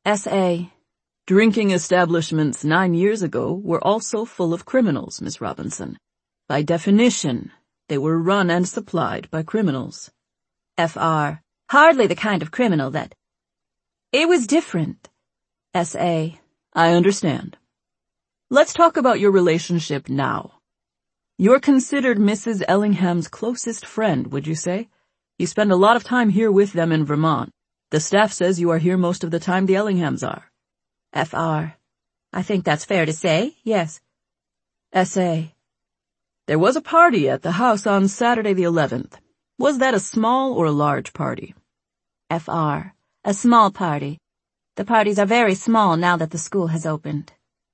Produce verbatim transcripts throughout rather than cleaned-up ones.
S A Drinking establishments nine years ago were also full of criminals, Miss Robinson. By definition, they were run and supplied by criminals. F R Hardly the kind of criminal that... It was different. S A I understand. Let's talk about your relationship now. You're considered Missus Ellingham's closest friend, would you say? You spend a lot of time here with them in Vermont. The staff says you are here most of the time the Ellinghams are. F R I think that's fair to say, yes. S A There was a party at the house on Saturday the eleventh. Was that a small or a large party? F R A small party. The parties are very small now that the school has opened.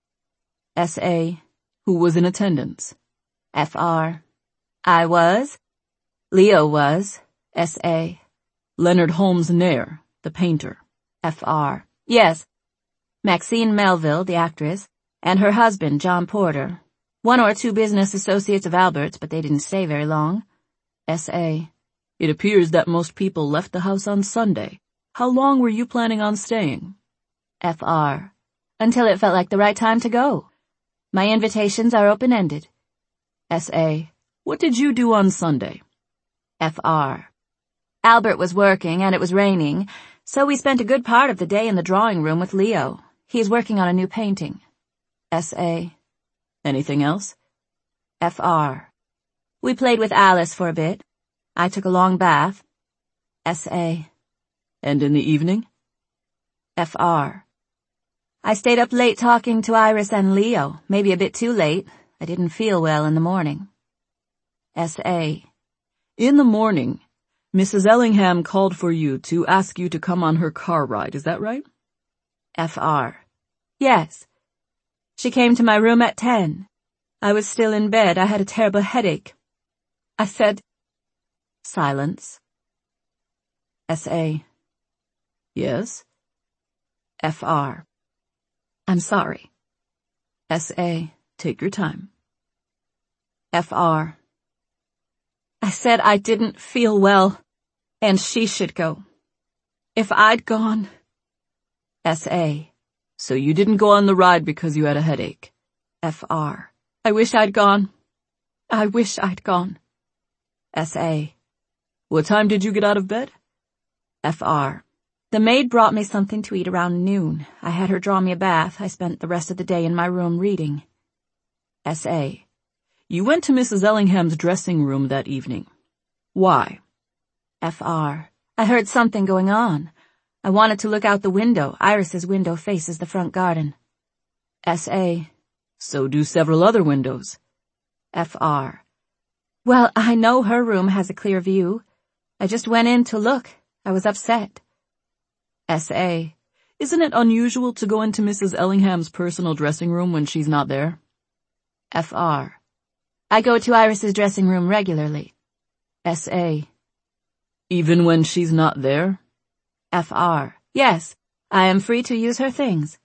S A Who was in attendance? F R I was. Leo was. S A Leonard Holmes Nair, the painter. F R Yes. Maxine Melville, the actress, and her husband, John Porter. One or two business associates of Albert's, but they didn't stay very long. S A It appears that most people left the house on Sunday. How long were you planning on staying? F R Until it felt like the right time to go. My invitations are open-ended. S A What did you do on Sunday? F R Albert was working and it was raining, so we spent a good part of the day in the drawing room with Leo. He's working on a new painting. S A Anything else? F R We played with Alice for a bit. I took a long bath. S A And in the evening? F R I stayed up late talking to Iris and Leo, maybe a bit too late. I didn't feel well in the morning. S A In the morning, Missus Ellingham called for you to ask you to come on her car ride, is that right? F R Yes. She came to my room at ten. I was still in bed. I had a terrible headache. I said... Silence. S A Yes? F R I'm sorry. S A Take your time. F R I said I didn't feel well, and she should go. If I'd gone... S A So you didn't go on the ride because you had a headache? F R I wish I'd gone. I wish I'd gone. S A What time did you get out of bed? F R The maid brought me something to eat around noon. I had her draw me a bath. I spent the rest of the day in my room reading. S A You went to Missus Ellingham's dressing room that evening. Why? F R I heard something going on. I wanted to look out the window. Iris's window faces the front garden. S A So do several other windows. F R Well, I know her room has a clear view. I just went in to look. I was upset. S A Isn't it unusual to go into Missus Ellingham's personal dressing room when she's not there? F R I go to Iris's dressing room regularly. S A Even when she's not there? F R Yes, I am free to use her things.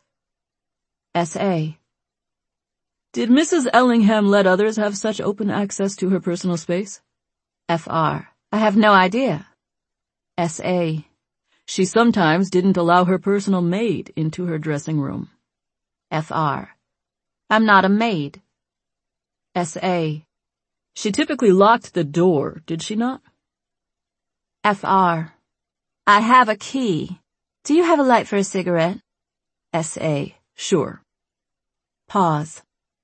S A Did Missus Ellingham let others have such open access to her personal space? F R I have no idea. S A She sometimes didn't allow her personal maid into her dressing room. F R I'm not a maid. S A She typically locked the door, did she not? F R I have a key. Do you have a light for a cigarette? S A Sure. Pause.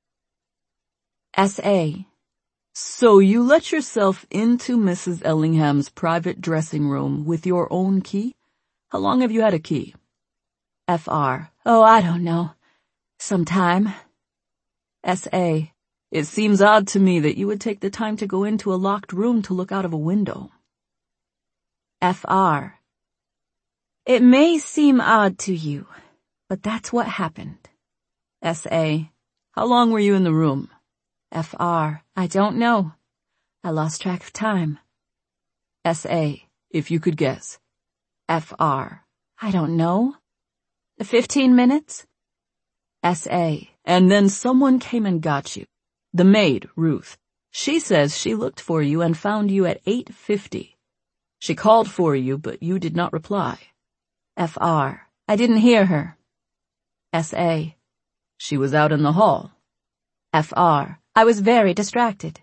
S A So you let yourself into Missus Ellingham's private dressing room with your own key? How long have you had a key? F R Oh, I don't know. Some time. S A It seems odd to me that you would take the time to go into a locked room to look out of a window. F R It may seem odd to you, but that's what happened. S A How long were you in the room? F R I don't know. I lost track of time. S A If you could guess. F R I don't know. Fifteen minutes? S A And then someone came and got you. The maid, Ruth. She says she looked for you and found you at eight fifty. She called for you, but you did not reply. F R I didn't hear her. S A She was out in the hall. F R I was very distracted.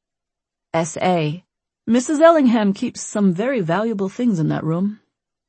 S A Missus Ellingham keeps some very valuable things in that room.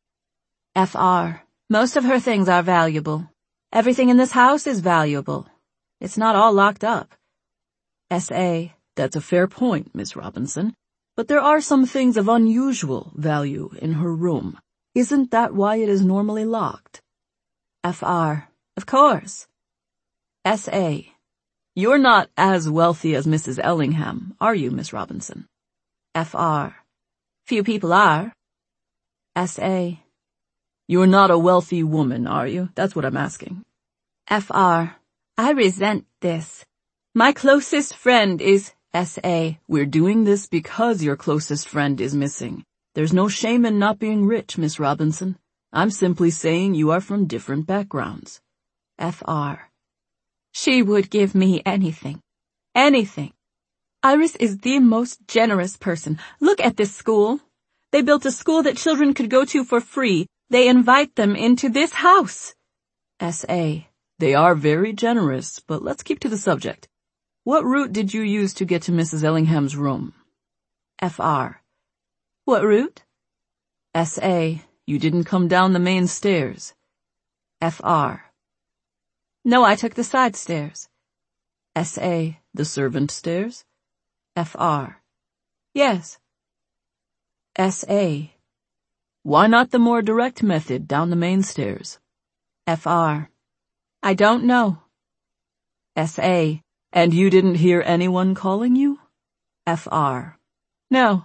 F R Most of her things are valuable. Everything in this house is valuable. It's not all locked up. S A That's a fair point, Miss Robinson. But there are some things of unusual value in her room. Isn't that why it is normally locked? F R Of course. S A You're not as wealthy as Missus Ellingham, are you, Miss Robinson? F R Few people are. S A You're not a wealthy woman, are you? That's what I'm asking. F R I resent this. My closest friend is S A We're doing this because your closest friend is missing. There's no shame in not being rich, Miss Robinson. I'm simply saying you are from different backgrounds. F R She would give me anything. Anything. Iris is the most generous person. Look at this school. They built a school that children could go to for free. They invite them into this house. S A They are very generous, but let's keep to the subject. What route did you use to get to Missus Ellingham's room? F R What route? S A You didn't come down the main stairs. F R No, I took the side stairs. S A The servant stairs? F R Yes. S A Why not the more direct method down the main stairs? F R I don't know. S A And you didn't hear anyone calling you? F R No.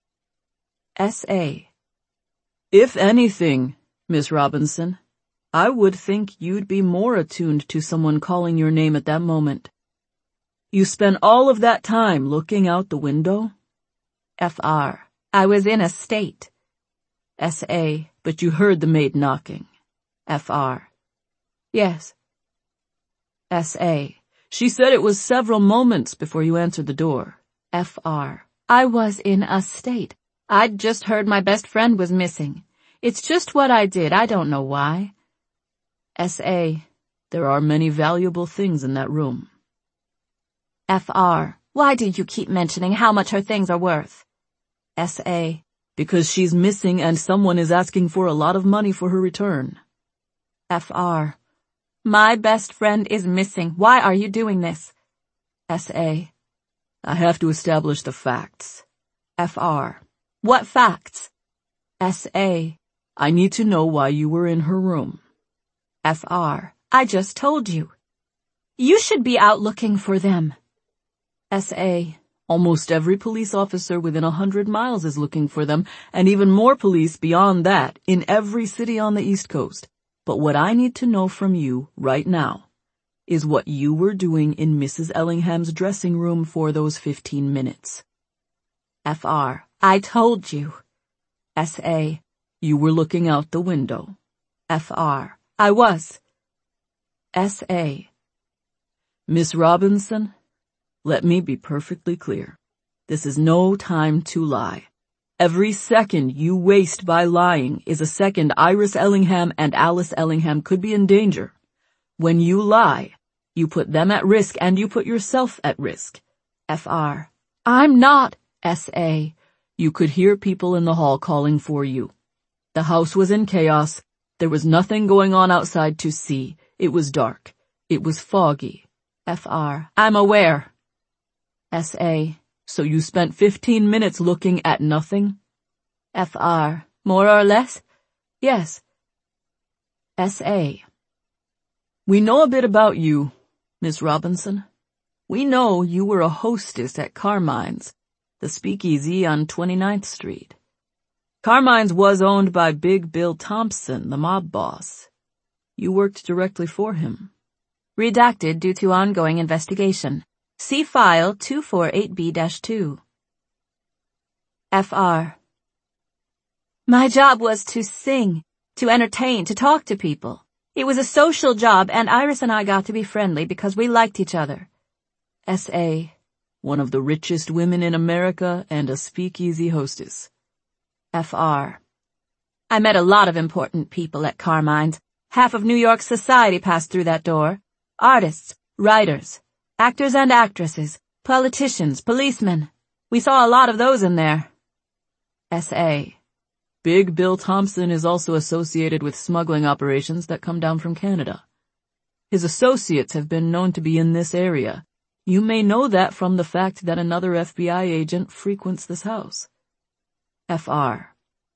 S A If anything, Miss Robinson, I would think you'd be more attuned to someone calling your name at that moment. You spent all of that time looking out the window? F R I was in a state. S A But you heard the maid knocking. F R Yes. S A She said it was several moments before you answered the door. F R I was in a state. I'd just heard my best friend was missing. It's just what I did. I don't know why. S A There are many valuable things in that room. F R Why do you keep mentioning how much her things are worth? S A Because she's missing and someone is asking for a lot of money for her return. F R My best friend is missing. Why are you doing this? S A I have to establish the facts. F R What facts? S A I need to know why you were in her room. F R I just told you. You should be out looking for them. S A Almost every police officer within a hundred miles is looking for them, and even more police beyond that in every city on the East Coast. But what I need to know from you right now is what you were doing in Missus Ellingham's dressing room for those fifteen minutes. F R I told you. S A You were looking out the window. F R I was. S A Miss Robinson, let me be perfectly clear. This is no time to lie. Every second you waste by lying is a second Iris Ellingham and Alice Ellingham could be in danger. When you lie, you put them at risk and you put yourself at risk. F R I'm not. S A You could hear people in the hall calling for you. The house was in chaos. There was nothing going on outside to see. It was dark. It was foggy. F R I'm aware. S A So you spent fifteen minutes looking at nothing? F R More or less? Yes. S A We know a bit about you, Miss Robinson. We know you were a hostess at Carmine's, the speakeasy on twenty-ninth Street. Carmine's was owned by Big Bill Thompson, the mob boss. You worked directly for him. Redacted due to ongoing investigation. See file two forty-eight B two. F R My job was to sing, to entertain, to talk to people. It was a social job, and Iris and I got to be friendly because we liked each other. S A One of the richest women in America and a speakeasy hostess. F R I met a lot of important people at Carmine's. Half of New York society passed through that door. Artists, writers, actors and actresses, politicians, policemen. We saw a lot of those in there. S A Big Bill Thompson is also associated with smuggling operations that come down from Canada. His associates have been known to be in this area. You may know that from the fact that another F B I agent frequents this house. F R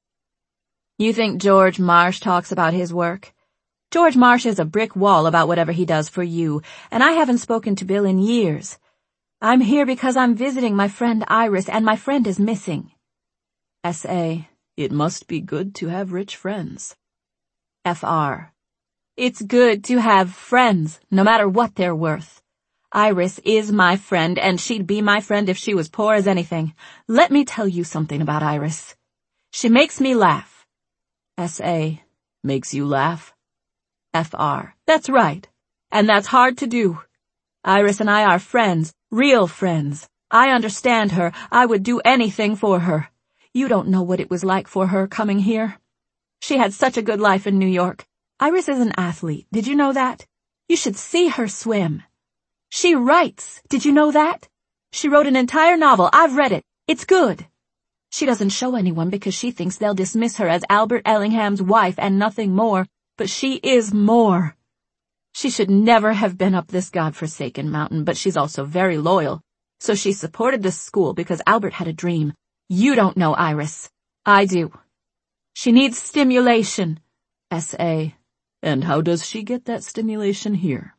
You think George Marsh talks about his work? George Marsh is a brick wall about whatever he does for you, and I haven't spoken to Bill in years. I'm here because I'm visiting my friend Iris, and my friend is missing. S A It must be good to have rich friends. F R It's good to have friends, no matter what they're worth. Iris is my friend, and she'd be my friend if she was poor as anything. Let me tell you something about Iris. She makes me laugh. S A Makes you laugh? F R That's right. And that's hard to do. Iris and I are friends, real friends. I understand her. I would do anything for her. You don't know what it was like for her coming here. She had such a good life in New York. Iris is an athlete. Did you know that? You should see her swim. She writes. Did you know that? She wrote an entire novel. I've read it. It's good. She doesn't show anyone because she thinks they'll dismiss her as Albert Ellingham's wife and nothing more, but she is more. She should never have been up this godforsaken mountain, but she's also very loyal. So she supported this school because Albert had a dream. You don't know Iris. I do. She needs stimulation. S A And how does she get that stimulation here?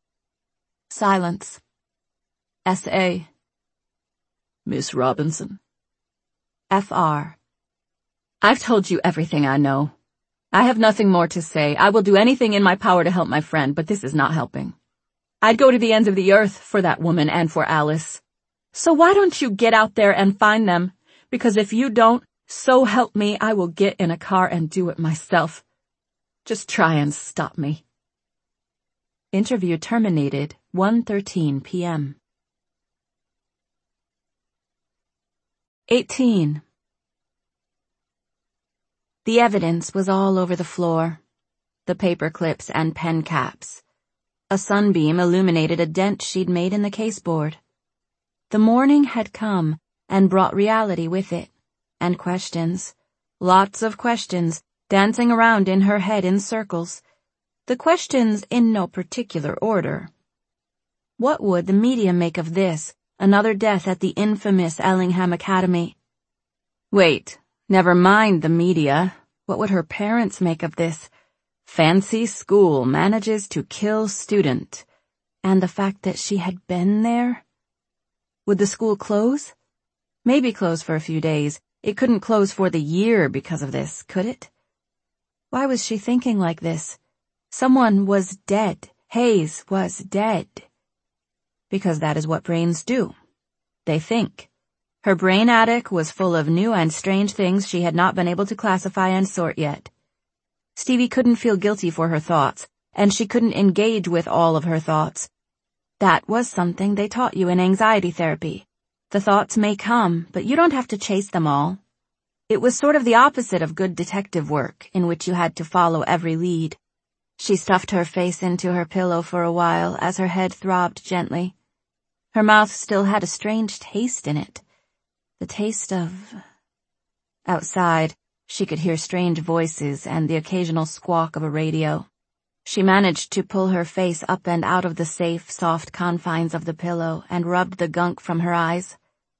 Silence. S A Miss Robinson. F R I've told you everything I know. I have nothing more to say. I will do anything in my power to help my friend, but this is not helping. I'd go to the ends of the earth for that woman and for Alice. So why don't you get out there and find them? Because if you don't, so help me, I will get in a car and do it myself. Just try and stop me. Interview terminated, one thirteen p m eighteen The evidence was all over the floor. The paper clips and pen caps. A sunbeam illuminated a dent she'd made in the caseboard. The morning had come and brought reality with it, and questions. Lots of questions, dancing around in her head in circles. The questions in no particular order. What would the media make of this, another death at the infamous Ellingham Academy? Wait, never mind the media. What would her parents make of this? Fancy school manages to kill student. And the fact that she had been there? Would the school close? Maybe close for a few days. It couldn't close for the year because of this, could it? Why was she thinking like this? Someone was dead. Hayes was dead. Because that is what brains do. They think. Her brain attic was full of new and strange things she had not been able to classify and sort yet. Stevie couldn't feel guilty for her thoughts, and she couldn't engage with all of her thoughts. That was something they taught you in anxiety therapy. The thoughts may come, but you don't have to chase them all. It was sort of the opposite of good detective work, in which you had to follow every lead. She stuffed her face into her pillow for a while as her head throbbed gently. Her mouth still had a strange taste in it. The taste of... Outside, she could hear strange voices and the occasional squawk of a radio. She managed to pull her face up and out of the safe, soft confines of the pillow and rubbed the gunk from her eyes.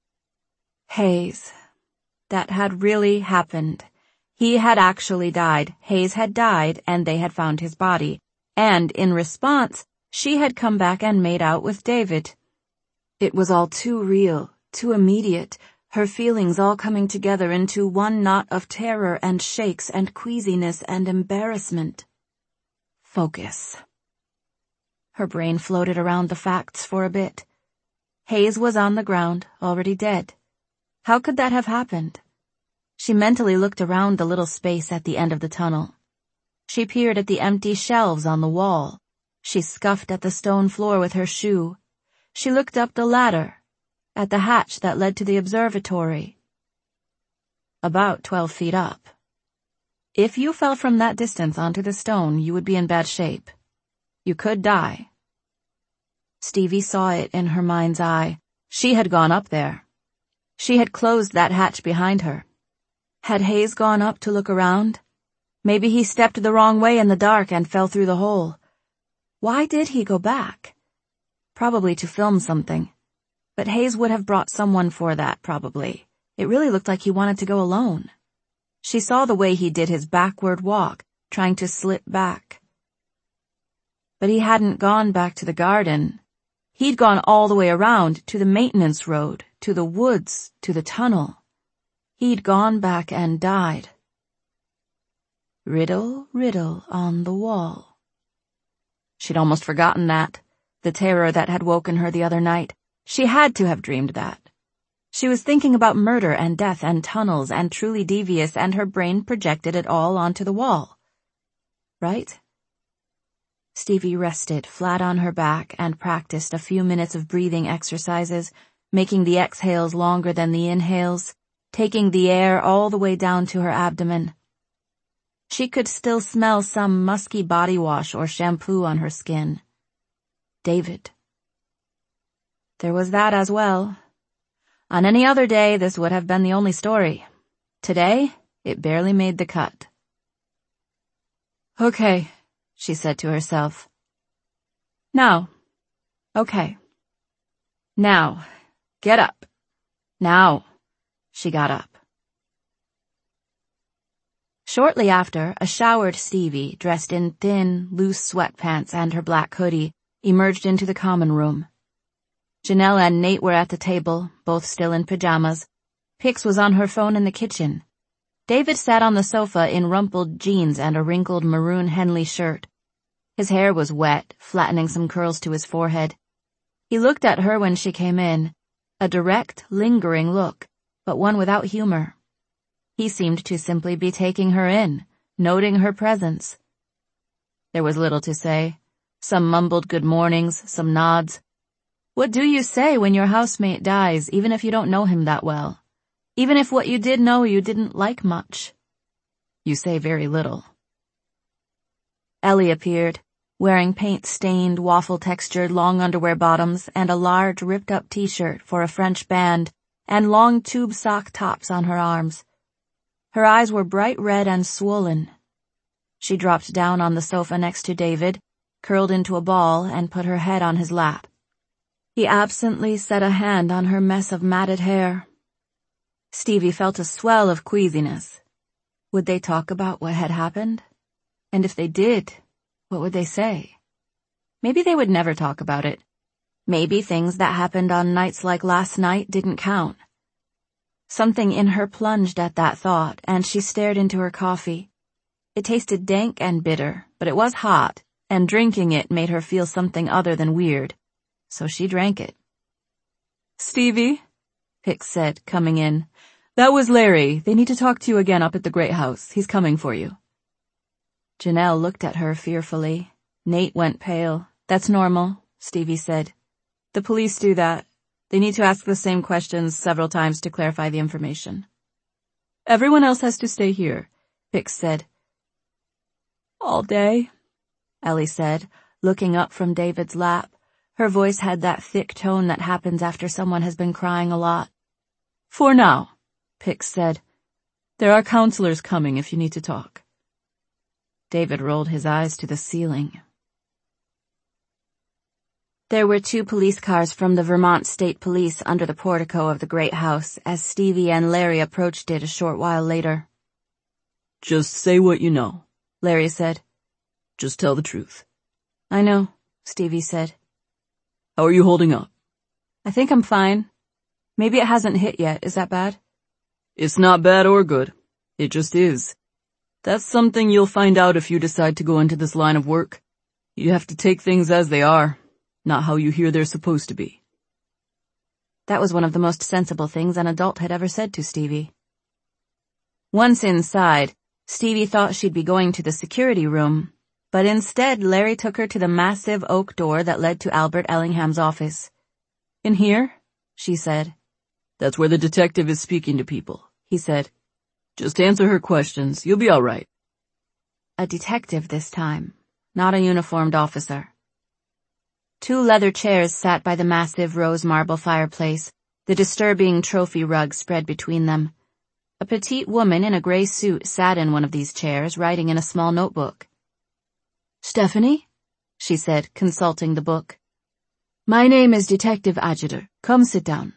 Hayes. That had really happened. He had actually died. Hayes had died, and they had found his body. And, in response, she had come back and made out with David. It was all too real, too immediate, her feelings all coming together into one knot of terror and shakes and queasiness and embarrassment. Focus. Her brain floated around the facts for a bit. Hayes was on the ground, already dead. How could that have happened? She mentally looked around the little space at the end of the tunnel. She peered at the empty shelves on the wall. She scuffed at the stone floor with her shoe. She looked up the ladder, at the hatch that led to the observatory. About twelve feet up. If you fell from that distance onto the stone, you would be in bad shape. You could die. Stevie saw it in her mind's eye. She had gone up there. She had closed that hatch behind her. Had Hayes gone up to look around? Maybe he stepped the wrong way in the dark and fell through the hole. Why did he go back? Probably to film something. But Hayes would have brought someone for that, probably. It really looked like he wanted to go alone. She saw the way he did his backward walk, trying to slip back. But he hadn't gone back to the garden. He'd gone all the way around, to the maintenance road, to the woods, to the tunnel. He'd gone back and died. Riddle, riddle on the wall. She'd almost forgotten that, the terror that had woken her the other night. She had to have dreamed that. She was thinking about murder and death and tunnels and Truly Devious, and her brain projected it all onto the wall. Right? Stevie rested flat on her back and practiced a few minutes of breathing exercises, making the exhales longer than the inhales, taking the air all the way down to her abdomen. She could still smell some musky body wash or shampoo on her skin. David. There was that as well. On any other day, this would have been the only story. Today, it barely made the cut. Okay, she said to herself. Now. Okay. Now. Get up. Now. She got up. Shortly after, a showered Stevie, dressed in thin, loose sweatpants and her black hoodie, emerged into the common room. Janelle and Nate were at the table, both still in pajamas. Pix was on her phone in the kitchen. David sat on the sofa in rumpled jeans and a wrinkled maroon Henley shirt. His hair was wet, flattening some curls to his forehead. He looked at her when she came in, a direct, lingering look, but one without humor. He seemed to simply be taking her in, noting her presence. There was little to say. Some mumbled good mornings, some nods. What do you say when your housemate dies, even if you don't know him that well? Even if what you did know you didn't like much? You say very little. Ellie appeared, wearing paint-stained, waffle-textured long underwear bottoms and a large ripped-up t-shirt for a French band and long tube sock tops on her arms. Her eyes were bright red and swollen. She dropped down on the sofa next to David, curled into a ball, and put her head on his lap. He absently set a hand on her mess of matted hair. Stevie felt a swell of queasiness. Would they talk about what had happened? And if they did, what would they say? Maybe they would never talk about it. Maybe things that happened on nights like last night didn't count. Something in her plunged at that thought, and she stared into her coffee. It tasted dank and bitter, but it was hot, and drinking it made her feel something other than weird. So she drank it. Stevie, Pix said, coming in. That was Larry. They need to talk to you again up at the Great House. He's coming for you. Janelle looked at her fearfully. Nate went pale. That's normal, Stevie said. The police do that. They need to ask the same questions several times to clarify the information. Everyone else has to stay here, Pix said. All day, Ellie said, looking up from David's lap. Her voice had that thick tone that happens after someone has been crying a lot. For now, Pix said. There are counselors coming if you need to talk. David rolled his eyes to the ceiling. There were two police cars from the Vermont State Police under the portico of the Great House as Stevie and Larry approached it a short while later. Just say what you know, Larry said. Just tell the truth. I know, Stevie said. How are you holding up? I think I'm fine. Maybe it hasn't hit yet. Is that bad? It's not bad or good. It just is. That's something you'll find out if you decide to go into this line of work. You have to take things as they are, not how you hear they're supposed to be. That was one of the most sensible things an adult had ever said to Stevie. Once inside, Stevie thought she'd be going to the security room, but instead Larry took her to the massive oak door that led to Albert Ellingham's office. In here? She said. That's where the detective is speaking to people, he said. Just answer her questions. You'll be all right. A detective this time, not a uniformed officer. Two leather chairs sat by the massive rose marble fireplace, the disturbing trophy rug spread between them. A petite woman in a gray suit sat in one of these chairs, writing in a small notebook. "Stephanie?" she said, consulting the book. "My name is Detective Adjutor. Come sit down."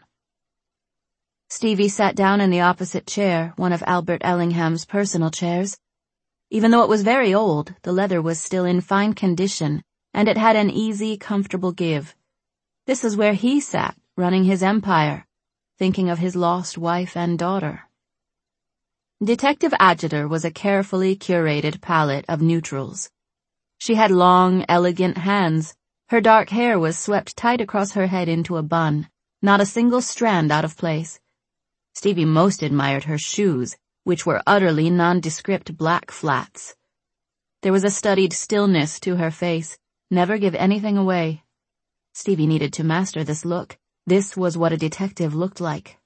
Stevie sat down in the opposite chair, one of Albert Ellingham's personal chairs. Even though it was very old, the leather was still in fine condition, and it had an easy, comfortable give. This is where he sat, running his empire, thinking of his lost wife and daughter. Detective Adjutor was a carefully curated palette of neutrals. She had long, elegant hands. Her dark hair was swept tight across her head into a bun, not a single strand out of place. Stevie most admired her shoes, which were utterly nondescript black flats. There was a studied stillness to her face, never give anything away. Stevie needed to master this look. This was what a detective looked like.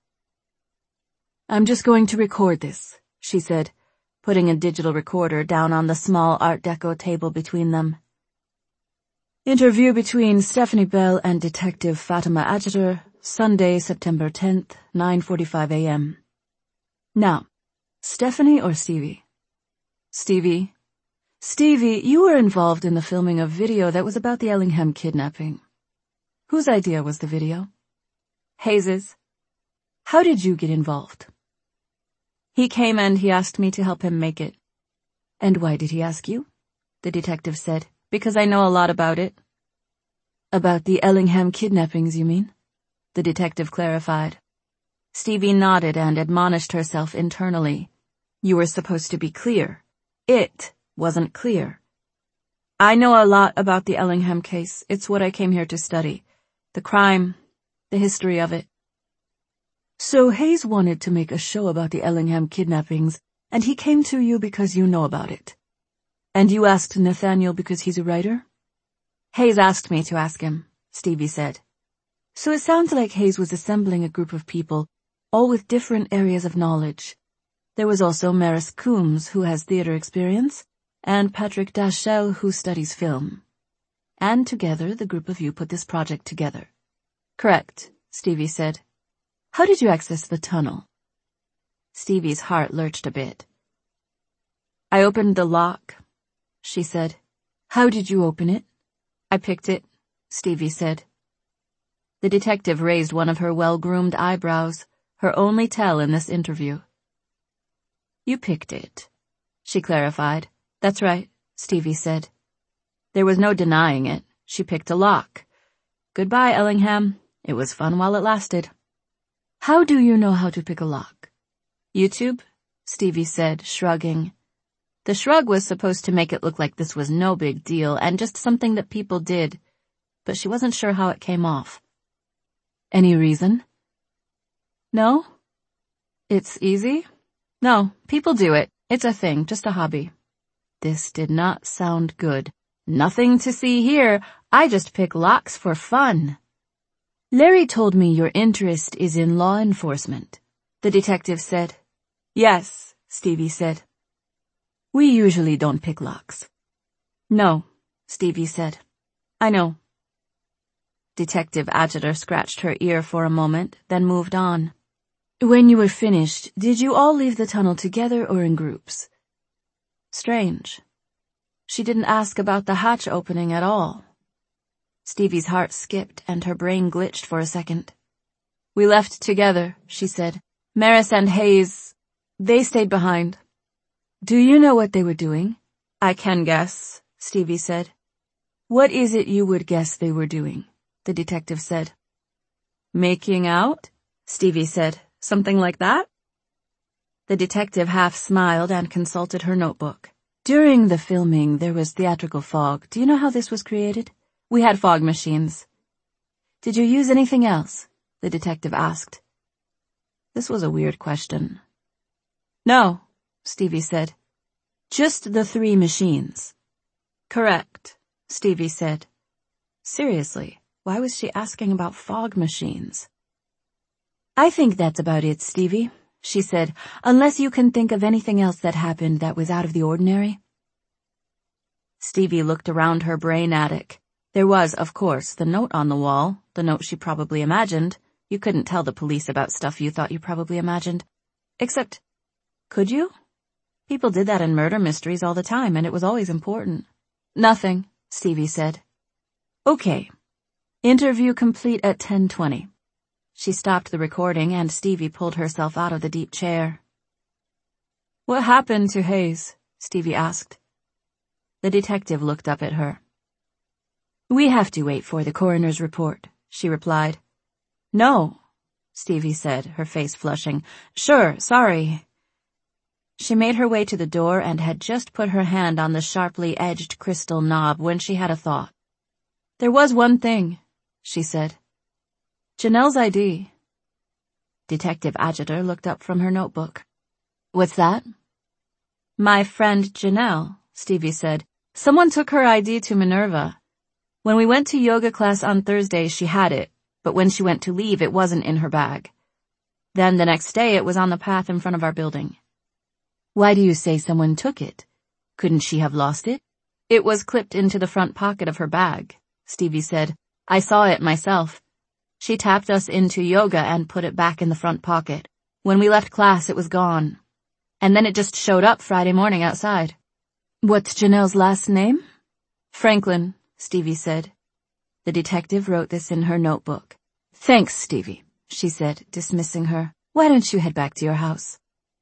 "I'm just going to record this," she said, putting a digital recorder down on the small Art Deco table between them. "Interview between Stephanie Bell and Detective Fatima Adjutor, Sunday, September tenth, nine forty-five a m Now, Stephanie or Stevie?" "Stevie. Stevie, you were involved in the filming of video that was about the Ellingham kidnapping. Whose idea was the video?" "Hayes's." "How did you get involved?" "He came and he asked me to help him make it." "And why did he ask you?" The detective said. "Because I know a lot about it." "About the Ellingham kidnappings, you mean?" The detective clarified. Stevie nodded and admonished herself internally. You were supposed to be clear. It wasn't clear. "I know a lot about the Ellingham case. It's what I came here to study. The crime, the history of it." "So Hayes wanted to make a show about the Ellingham kidnappings, and he came to you because you know about it. And you asked Nathaniel because he's a writer?" "Hayes asked me to ask him," Stevie said. "So it sounds like Hayes was assembling a group of people, all with different areas of knowledge. There was also Maris Coombs, who has theater experience, and Patrick Dashell, who studies film. And together, the group of you put this project together." "Correct," Stevie said. "How did you access the tunnel?" Stevie's heart lurched a bit. "I opened the lock," she said. "How did you open it?" "I picked it," Stevie said. The detective raised one of her well-groomed eyebrows, her only tell in this interview. "You picked it," she clarified. "That's right," Stevie said. There was no denying it. She picked a lock. Goodbye, Ellingham. It was fun while it lasted. "How do you know how to pick a lock?" "YouTube," Stevie said, shrugging. The shrug was supposed to make it look like this was no big deal and just something that people did, but she wasn't sure how it came off. "Any reason?" "No." "It's easy?" "No, people do it. It's a thing, just a hobby." This did not sound good. "Nothing to see here. I just pick locks for fun." "Larry told me your interest is in law enforcement," the detective said. "Yes," Stevie said. "We usually don't pick locks." "No," Stevie said. "I know." Detective Adjutor scratched her ear for a moment, then moved on. "When you were finished, did you all leave the tunnel together or in groups?" Strange. She didn't ask about the hatch opening at all. Stevie's heart skipped and her brain glitched for a second. "We left together," she said. "Maris and Hayes, they stayed behind." "Do you know what they were doing?" "I can guess," Stevie said. "What is it you would guess they were doing?" the detective said. "Making out?" Stevie said. "Something like that?" The detective half smiled and consulted her notebook. "During the filming, there was theatrical fog. Do you know how this was created?" "We had fog machines." "Did you use anything else?" the detective asked. This was a weird question. "No," Stevie said. "Just the three machines." "Correct," Stevie said. Seriously, why was she asking about fog machines? "I think that's about it, Stevie," she said, "unless you can think of anything else that happened that was out of the ordinary." Stevie looked around her brain attic. There was, of course, the note on the wall, the note she probably imagined. You couldn't tell the police about stuff you thought you probably imagined. Except, could you? People did that in murder mysteries all the time, and it was always important. Nothing, Stevie said. Okay. Interview complete at ten twenty. She stopped the recording, and Stevie pulled herself out of the deep chair. What happened to Hayes? Stevie asked. The detective looked up at her. We have to wait for the coroner's report, she replied. No, Stevie said, her face flushing. Sure, sorry. She made her way to the door and had just put her hand on the sharply edged crystal knob when she had a thought. There was one thing, she said. Janelle's I D. Detective Adjutor looked up from her notebook. What's that? My friend Janelle, Stevie said. Someone took her I D to Minerva. When we went to yoga class on Thursday, she had it, but when she went to leave, it wasn't in her bag. Then the next day, it was on the path in front of our building. Why do you say someone took it? Couldn't she have lost it? It was clipped into the front pocket of her bag, Stevie said. I saw it myself. She tapped us into yoga and put it back in the front pocket. When we left class, it was gone. And then it just showed up Friday morning outside. What's Janelle's last name? Franklin, Stevie said. The detective wrote this in her notebook. Thanks, Stevie, she said, dismissing her. Why don't you head back to your house?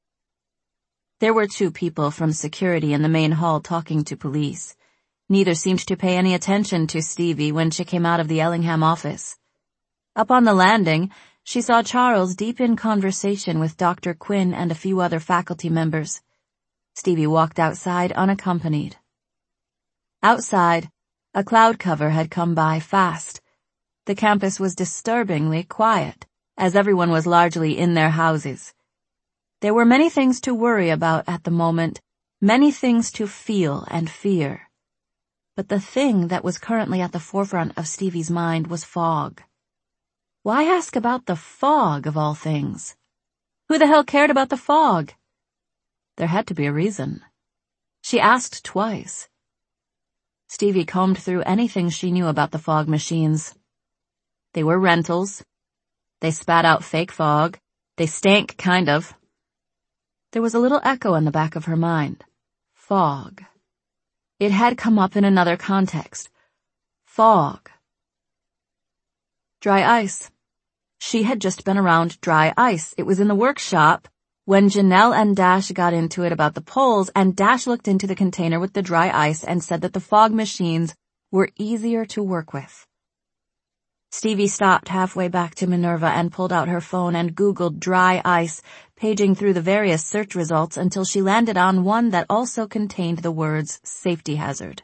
There were two people from security in the main hall talking to police. Neither seemed to pay any attention to Stevie when she came out of the Ellingham office. Up on the landing, she saw Charles deep in conversation with Doctor Quinn and a few other faculty members. Stevie walked outside unaccompanied. Outside, a cloud cover had come by fast. The campus was disturbingly quiet, as everyone was largely in their houses. There were many things to worry about at the moment, many things to feel and fear. But the thing that was currently at the forefront of Stevie's mind was fog. Why ask about the fog, of all things? Who the hell cared about the fog? There had to be a reason. She asked twice. Stevie combed through anything she knew about the fog machines. They were rentals. They spat out fake fog. They stank, kind of. There was a little echo in the back of her mind. Fog. It had come up in another context. Fog. Dry ice. She had just been around dry ice. It was in the workshop when Janelle and Dash got into it about the poles, and Dash looked into the container with the dry ice and said that the fog machines were easier to work with. Stevie stopped halfway back to Minerva and pulled out her phone and Googled dry ice, paging through the various search results until she landed on one that also contained the words safety hazard.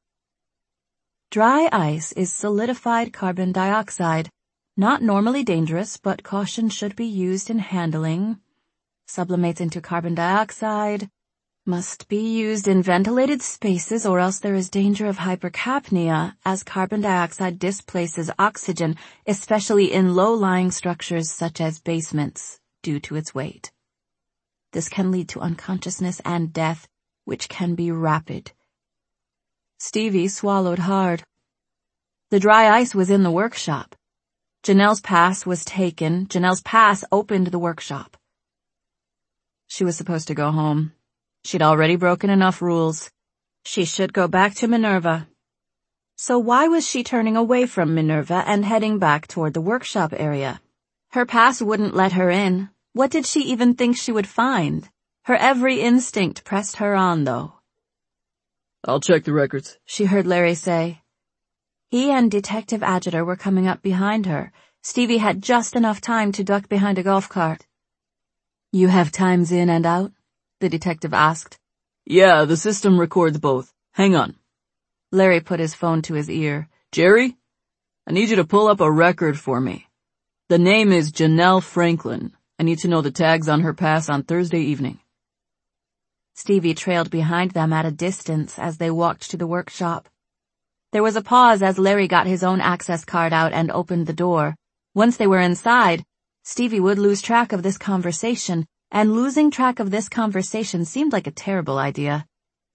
Dry ice is solidified carbon dioxide, not normally dangerous, but caution should be used in handling. Sublimates into carbon dioxide, must be used in ventilated spaces or else there is danger of hypercapnia as carbon dioxide displaces oxygen, especially in low-lying structures such as basements, due to its weight. This can lead to unconsciousness and death, which can be rapid. Stevie swallowed hard. The dry ice was in the workshop. Janelle's pass was taken. Janelle's pass opened the workshop. She was supposed to go home. She'd already broken enough rules. She should go back to Minerva. So why was she turning away from Minerva and heading back toward the workshop area? Her pass wouldn't let her in. What did she even think she would find? Her every instinct pressed her on, though. I'll check the records, she heard Larry say. He and Detective Adjutor were coming up behind her. Stevie had just enough time to duck behind a golf cart. You have times in and out? The detective asked. Yeah, the system records both. Hang on. Larry put his phone to his ear. Jerry, I need you to pull up a record for me. The name is Janelle Franklin. I need to know the tags on her pass on Thursday evening. Stevie trailed behind them at a distance as they walked to the workshop. There was a pause as Larry got his own access card out and opened the door. Once they were inside, Stevie would lose track of this conversation, and losing track of this conversation seemed like a terrible idea.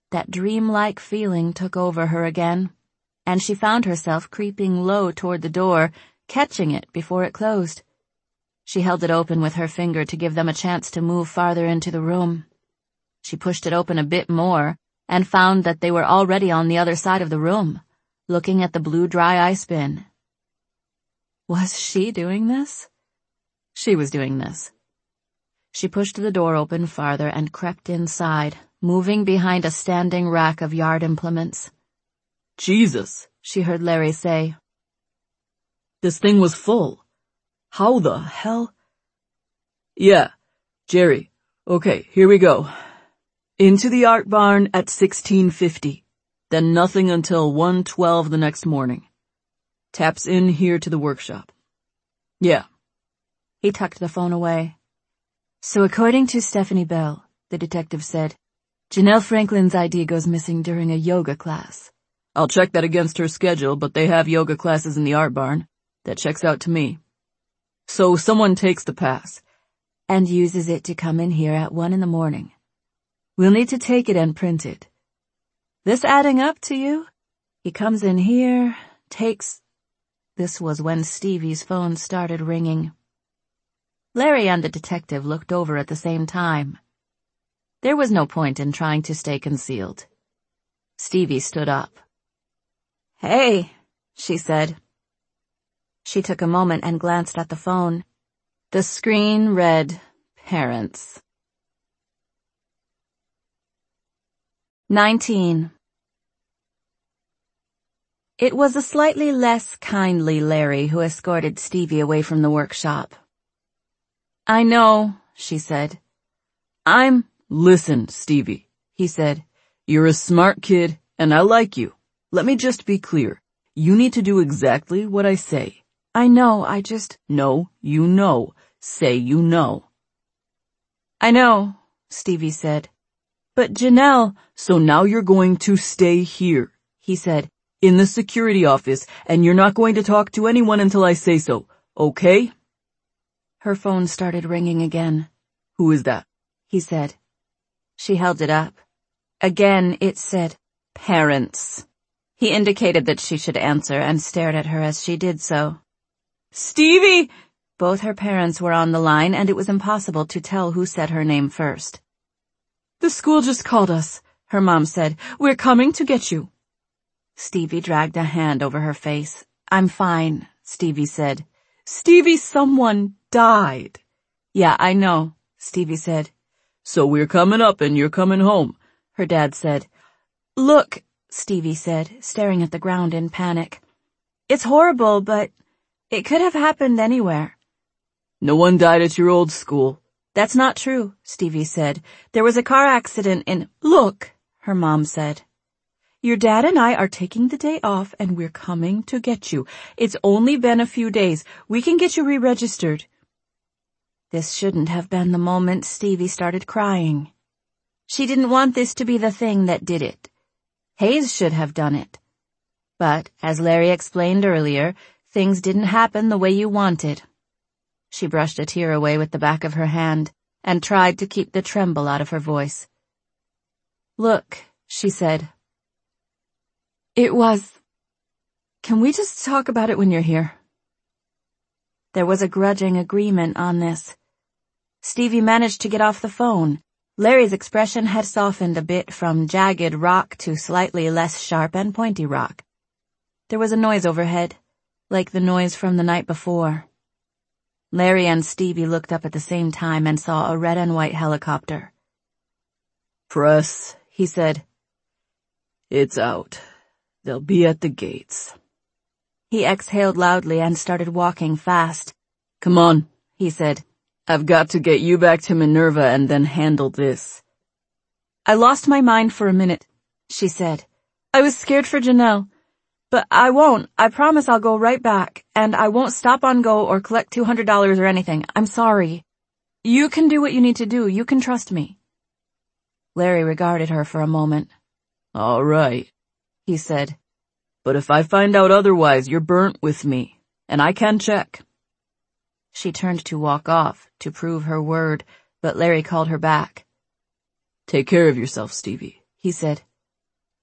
That dreamlike feeling took over her again, and she found herself creeping low toward the door, catching it before it closed. She held it open with her finger to give them a chance to move farther into the room. She pushed it open a bit more and found that they were already on the other side of the room, looking at the blue dry ice bin. Was she doing this? She was doing this. She pushed the door open farther and crept inside, moving behind a standing rack of yard implements. Jesus, she heard Larry say. This thing was full. How the hell? Yeah, Jerry. Okay, here we go. Into the art barn at sixteen fifty. Then nothing until one twelve the next morning. Taps in here to the workshop. Yeah. He tucked the phone away. So according to Stephanie Bell, the detective said, Janelle Franklin's I D goes missing during a yoga class. I'll check that against her schedule, but they have yoga classes in the art barn. That checks out to me. So someone takes the pass. And uses it to come in here at one in the morning. We'll need to take it and print it. This adding up to you? He comes in here, takes... This was when Stevie's phone started ringing. Larry and the detective looked over at the same time. There was no point in trying to stay concealed. Stevie stood up. Hey, she said. She took a moment and glanced at the phone. The screen read, Parents. Nineteen. It was a slightly less kindly Larry who escorted Stevie away from the workshop. I know, she said. I'm... Listen, Stevie, he said. You're a smart kid, and I like you. Let me just be clear. You need to do exactly what I say. I know, I just... No, you know. Say you know. I know, Stevie said. But Janelle... So now you're going to stay here, he said, in the security office, and you're not going to talk to anyone until I say so, okay? Her phone started ringing again. Who is that? He said. She held it up. Again it said, Parents. He indicated that she should answer and stared at her as she did so. Stevie! Both her parents were on the line, and it was impossible to tell who said her name first. The school just called us, her mom said. We're coming to get you. Stevie dragged a hand over her face. I'm fine, Stevie said. Stevie, someone died. Yeah, I know, Stevie said. So we're coming up and you're coming home, her dad said. Look, Stevie said, staring at the ground in panic. It's horrible, but it could have happened anywhere. No one died at your old school. That's not true, Stevie said. There was a car accident in... Look, her mom said. Your dad and I are taking the day off and we're coming to get you. It's only been a few days. We can get you re-registered. This shouldn't have been the moment Stevie started crying. She didn't want this to be the thing that did it. Hayes should have done it. But, as Larry explained earlier, things didn't happen the way you wanted. She brushed a tear away with the back of her hand and tried to keep the tremble out of her voice. Look, she said. It was... Can we just talk about it when you're here? There was a grudging agreement on this. Stevie managed to get off the phone. Larry's expression had softened a bit from jagged rock to slightly less sharp and pointy rock. There was a noise overhead, like the noise from the night before. Larry and Stevie looked up at the same time and saw a red and white helicopter. Press, he said. It's out. They'll be at the gates. He exhaled loudly and started walking fast. Come on, he said. I've got to get you back to Minerva and then handle this. I lost my mind for a minute, she said. I was scared for Janelle. But I won't. I promise I'll go right back, and I won't stop on Go or collect two hundred dollars or anything. I'm sorry. You can do what you need to do. You can trust me. Larry regarded her for a moment. All right, he said. But if I find out otherwise, you're burnt with me, and I can check. She turned to walk off to prove her word, but Larry called her back. Take care of yourself, Stevie, he said.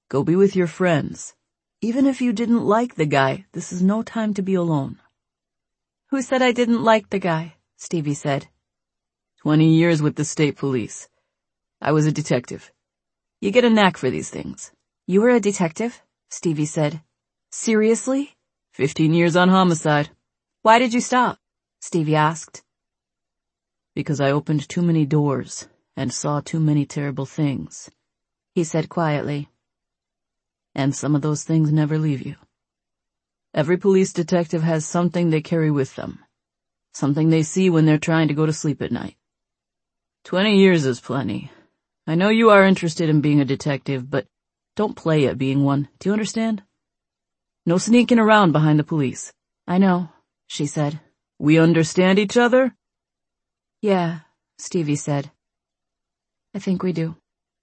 Go be with your friends. Even if you didn't like the guy, this is no time to be alone. Who said I didn't like the guy? Stevie said. Twenty years with the state police. I was a detective. You get a knack for these things. You were a detective? Stevie said. Seriously? Fifteen years on homicide. Why did you stop? Stevie asked. Because I opened too many doors and saw too many terrible things, he said quietly. And some of those things never leave you. Every police detective has something they carry with them. Something they see when they're trying to go to sleep at night. Twenty years is plenty. I know you are interested in being a detective, but don't play at being one. Do you understand? No sneaking around behind the police. I know, she said. We understand each other? Yeah, Stevie said. I think we do.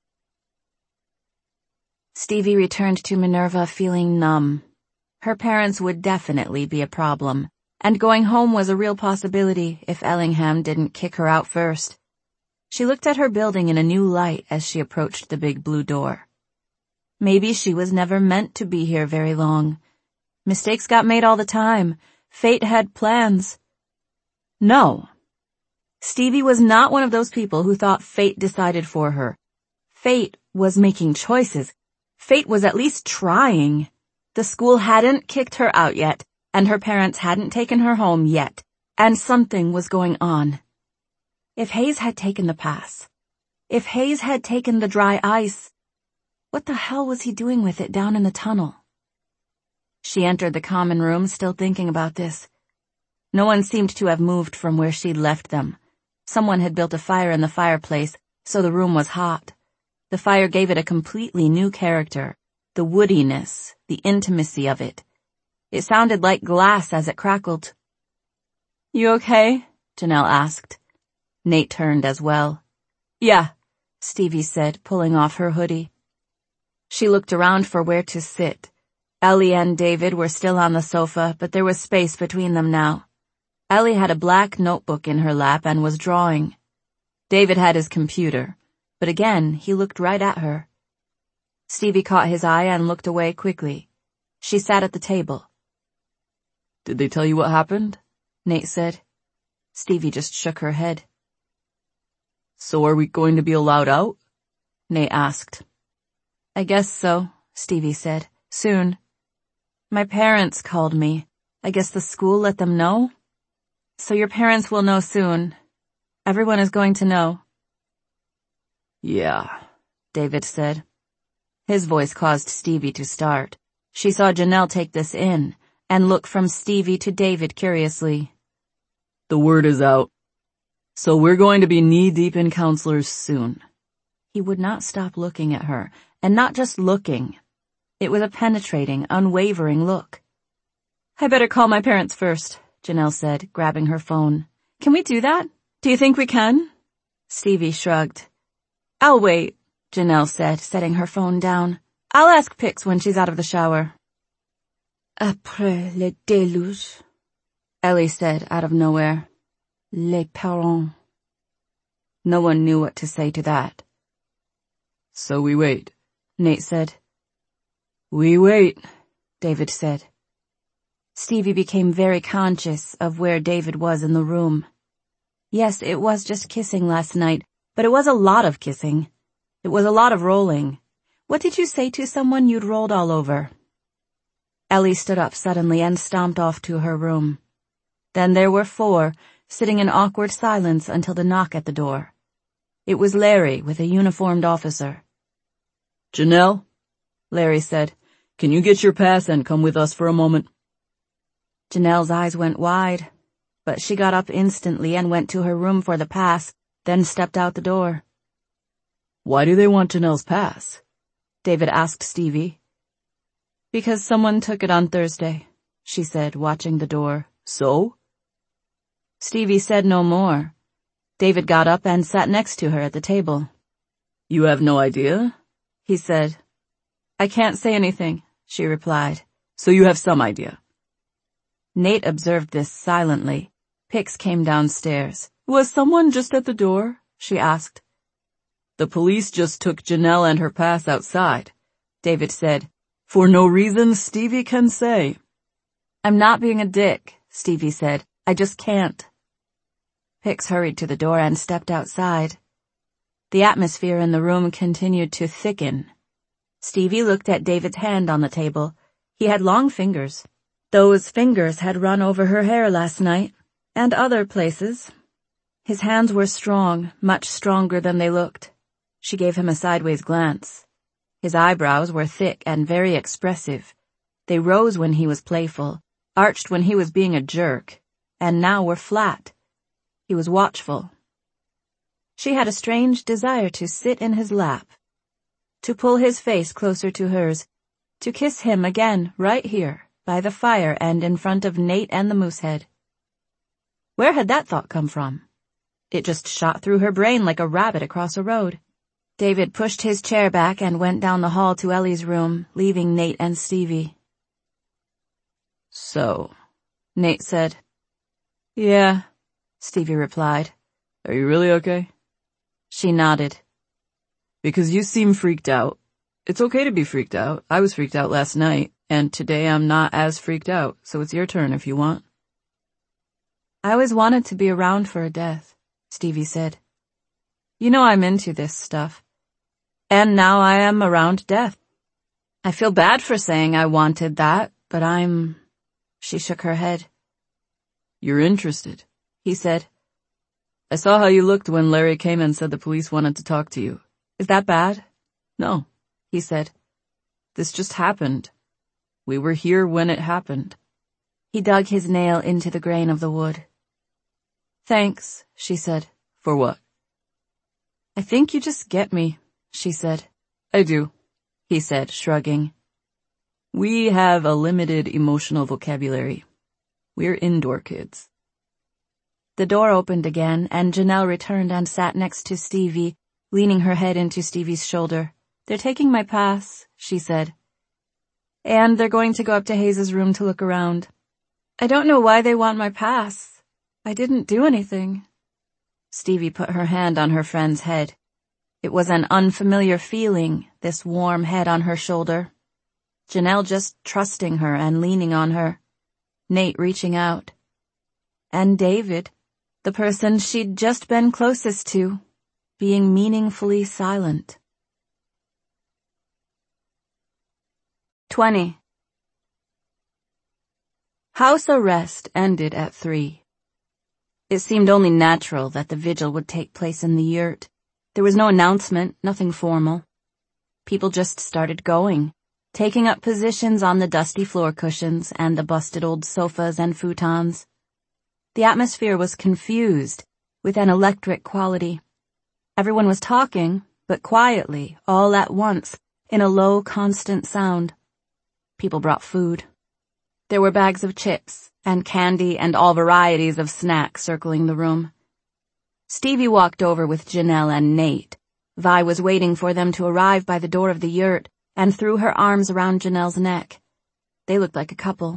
Stevie returned to Minerva feeling numb. Her parents would definitely be a problem, and going home was a real possibility if Ellingham didn't kick her out first. She looked at her building in a new light as she approached the big blue door. Maybe she was never meant to be here very long. Mistakes got made all the time. Fate had plans. No. Stevie was not one of those people who thought fate decided for her. Fate was making choices. Fate was at least trying. The school hadn't kicked her out yet, and her parents hadn't taken her home yet, and something was going on. If Hayes had taken the pass, if Hayes had taken the dry ice, what the hell was he doing with it down in the tunnel? She entered the common room still thinking about this. No one seemed to have moved from where she'd left them. Someone had built a fire in the fireplace, so the room was hot. The fire gave it a completely new character, the woodiness, the intimacy of it. It sounded like glass as it crackled. You okay? Janelle asked. Nate turned as well. Yeah, Stevie said, pulling off her hoodie. She looked around for where to sit. Ellie and David were still on the sofa, but there was space between them now. Ellie had a black notebook in her lap and was drawing. David had his computer, but again he looked right at her. Stevie caught his eye and looked away quickly. She sat at the table. Did they tell you what happened? Nate said. Stevie just shook her head. So are we going to be allowed out? Nate asked. I guess so, Stevie said. Soon. My parents called me. I guess the school let them know? So your parents will know soon. Everyone is going to know. Yeah, David said. His voice caused Stevie to start. She saw Janelle take this in and look from Stevie to David curiously. The word is out. So we're going to be knee-deep in counselors soon. He would not stop looking at her, and not just looking. It was a penetrating, unwavering look. I better call my parents first, Janelle said, grabbing her phone. Can we do that? Do you think we can? Stevie shrugged. I'll wait, Janelle said, setting her phone down. I'll ask Pix when she's out of the shower. Après le déluge, Ellie said out of nowhere. Les parents. No one knew what to say to that. So we wait, Nate said. We wait, David said. Stevie became very conscious of where David was in the room. Yes, it was just kissing last night, but it was a lot of kissing. It was a lot of rolling. What did you say to someone you'd rolled all over? Ellie stood up suddenly and stomped off to her room. Then there were four, sitting in awkward silence until the knock at the door. It was Larry with a uniformed officer. Janelle, Larry said, can you get your pass and come with us for a moment? Janelle's eyes went wide, but she got up instantly and went to her room for the pass, then stepped out the door. Why do they want Janelle's pass? David asked Stevie. Because someone took it on Thursday, she said, watching the door. So? Stevie said no more. David got up and sat next to her at the table. You have no idea? He said. I can't say anything, she replied. So you have some idea. Nate observed this silently. Pix came downstairs. Was someone just at the door? She asked. The police just took Janelle and her pass outside. David said. For no reason Stevie can say. I'm not being a dick, Stevie said. I just can't. Hicks hurried to the door and stepped outside. The atmosphere in the room continued to thicken. Stevie looked at David's hand on the table. He had long fingers. Those fingers had run over her hair last night, and other places. His hands were strong, much stronger than they looked. She gave him a sideways glance. His eyebrows were thick and very expressive. They rose when he was playful, arched when he was being a jerk, and now were flat. He was watchful. She had a strange desire to sit in his lap, to pull his face closer to hers, to kiss him again right here, by the fire and in front of Nate and the Moosehead. Where had that thought come from? It just shot through her brain like a rabbit across a road. David pushed his chair back and went down the hall to Ellie's room, leaving Nate and Stevie. So, Nate said. Yeah, Stevie replied. Are you really okay? She nodded. Because you seem freaked out. It's okay to be freaked out. I was freaked out last night, and today I'm not as freaked out, so it's your turn if you want. I always wanted to be around for a death, Stevie said. You know I'm into this stuff. And now I am around death. I feel bad for saying I wanted that, but I'm... She shook her head. You're interested, he said. I saw how you looked when Larry came and said the police wanted to talk to you. Is that bad? No, he said. This just happened. We were here when it happened. He dug his nail into the grain of the wood. Thanks, she said. For what? I think you just get me, she said. I do, he said, shrugging. We have a limited emotional vocabulary. We're indoor kids. The door opened again, and Janelle returned and sat next to Stevie, leaning her head into Stevie's shoulder. They're taking my pass, she said. And they're going to go up to Hayes's room to look around. I don't know why they want my pass. I didn't do anything. Stevie put her hand on her friend's head. It was an unfamiliar feeling, this warm head on her shoulder. Janelle just trusting her and leaning on her. Nate reaching out. And David, the person she'd just been closest to, being meaningfully silent. Twenty. House arrest ended at three. It seemed only natural that the vigil would take place in the yurt. There was no announcement, nothing formal. People just started going, taking up positions on the dusty floor cushions and the busted old sofas and futons. The atmosphere was confused, with an electric quality. Everyone was talking, but quietly, all at once, in a low, constant sound. People brought food. There were bags of chips, and candy, and all varieties of snacks circling the room. Stevie walked over with Janelle and Nate. Vi was waiting for them to arrive by the door of the yurt, and threw her arms around Janelle's neck. They looked like a couple.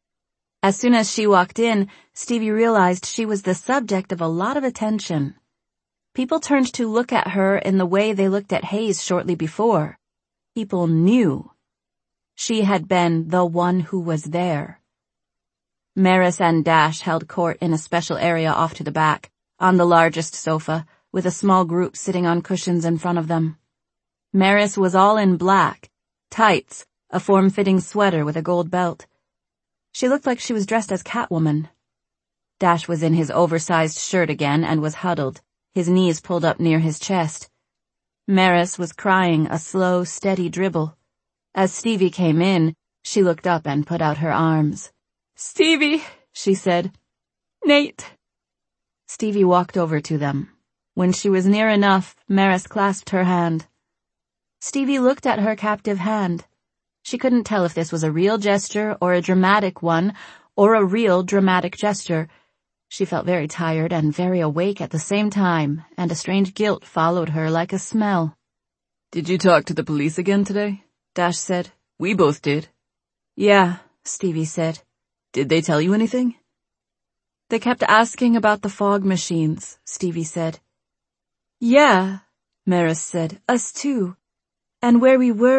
As soon as she walked in, Stevie realized she was the subject of a lot of attention. People turned to look at her in the way they looked at Hayes shortly before. People knew. She had been the one who was there. Maris and Dash held court in a special area off to the back, on the largest sofa, with a small group sitting on cushions in front of them. Maris was all in black, tights, a form-fitting sweater with a gold belt. She looked like she was dressed as Catwoman. Dash was in his oversized shirt again and was huddled, his knees pulled up near his chest. Maris was crying a slow, steady dribble. As Stevie came in, she looked up and put out her arms. "Stevie," she said. "Nate." Stevie walked over to them. When she was near enough, Maris clasped her hand. Stevie looked at her captive hand. She couldn't tell if this was a real gesture or a dramatic one, or a real dramatic gesture. She felt very tired and very awake at the same time, and a strange guilt followed her like a smell. "Did you talk to the police again today?" Dash said. "We both did." "Yeah," Stevie said. "Did they tell you anything?" "They kept asking about the fog machines," Stevie said. "Yeah," Maris said. "Us too. And where we were,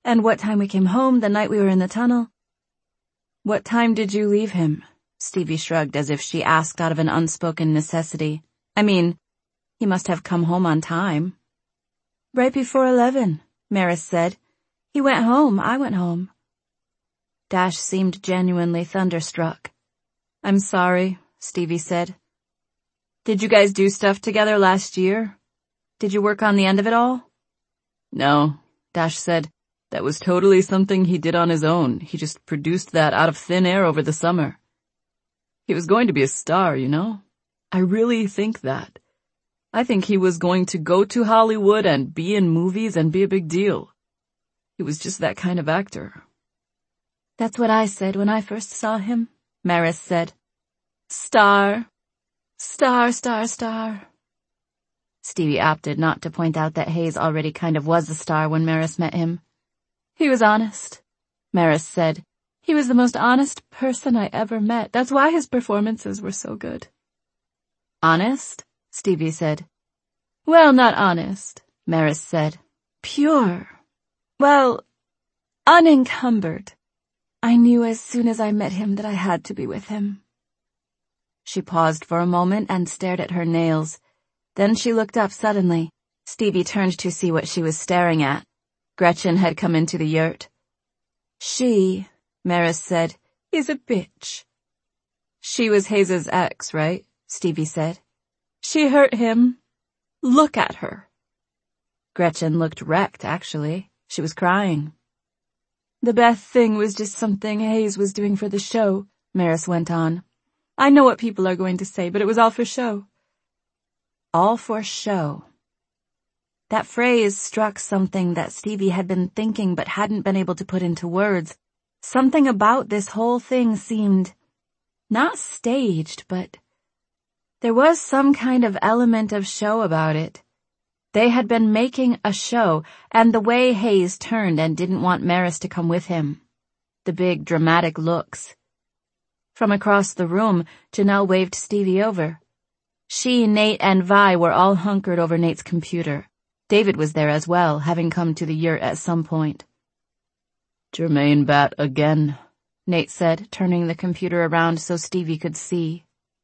And what time we came home the night we were in the tunnel. What time did you leave him? Stevie shrugged as if she asked out of an unspoken necessity. I mean, he must have come home on time. Right before eleven, Maris said. He went home, I went home. Dash seemed genuinely thunderstruck. I'm sorry, Stevie said. Did you guys do stuff together last year? Did you work on the end of it all? No, Dash said. That was totally something he did on his own. He just produced that out of thin air over the summer. He was going to be a star, you know? I really think that. I think he was going to go to Hollywood and be in movies and be a big deal. He was just that kind of actor. That's what I said when I first saw him, Maris said. Star. Star, star, star. Stevie opted not to point out that Hayes already kind of was a star when Maris met him. He was honest, Maris said. He was the most honest person I ever met. That's why his performances were so good. Honest? Stevie said. Well, not honest, Maris said. Pure. Well, unencumbered. I knew as soon as I met him that I had to be with him. She paused for a moment and stared at her nails. Then she looked up suddenly. Stevie turned to see what she was staring at. Gretchen had come into the yurt. She, Maris said, is a bitch. She was Hayes's ex, right? Stevie said. She hurt him. Look at her. Gretchen looked wrecked, actually. She was crying. The Beth thing was just something Hayes was doing for the show, Maris went on. I know what people are going to say, but it was all for show. All for show. That phrase struck something that Stevie had been thinking but hadn't been able to put into words. Something about this whole thing seemed not staged, but there was some kind of element of show about it. They had been making a show, and the way Hayes turned and didn't want Maris to come with him. The big, dramatic looks. From across the room, Janelle waved Stevie over. She, Nate, and Vi were all hunkered over Nate's computer. David was there as well, having come to the yurt at some point. Jermaine Bat again, Nate said, turning the computer around so Stevie could see.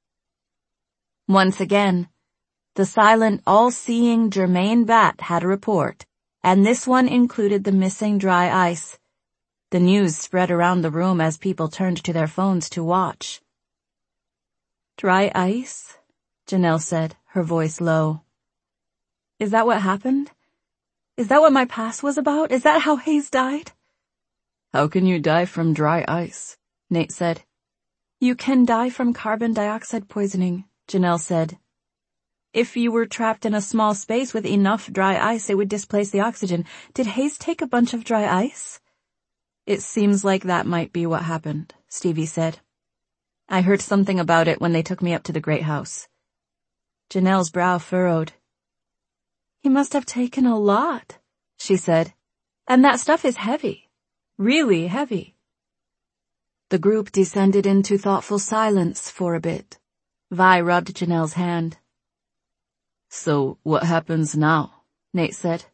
Once again, the silent, all-seeing Jermaine Bat had a report, and this one included the missing dry ice. The news spread around the room as people turned to their phones to watch. Dry ice? Janelle said, her voice low. Is that what happened? Is that what my past was about? Is that how Hayes died? How can you die from dry ice? Nate said. You can die from carbon dioxide poisoning, Janelle said. If you were trapped in a small space with enough dry ice, it would displace the oxygen. Did Hayes take a bunch of dry ice? It seems like that might be what happened, Stevie said. I heard something about it when they took me up to the Great House. Janelle's brow furrowed. He must have taken a lot, she said. And that stuff is heavy. Really heavy. The group descended into thoughtful silence for a bit. Vi rubbed Janelle's hand. So what happens now? Nate said.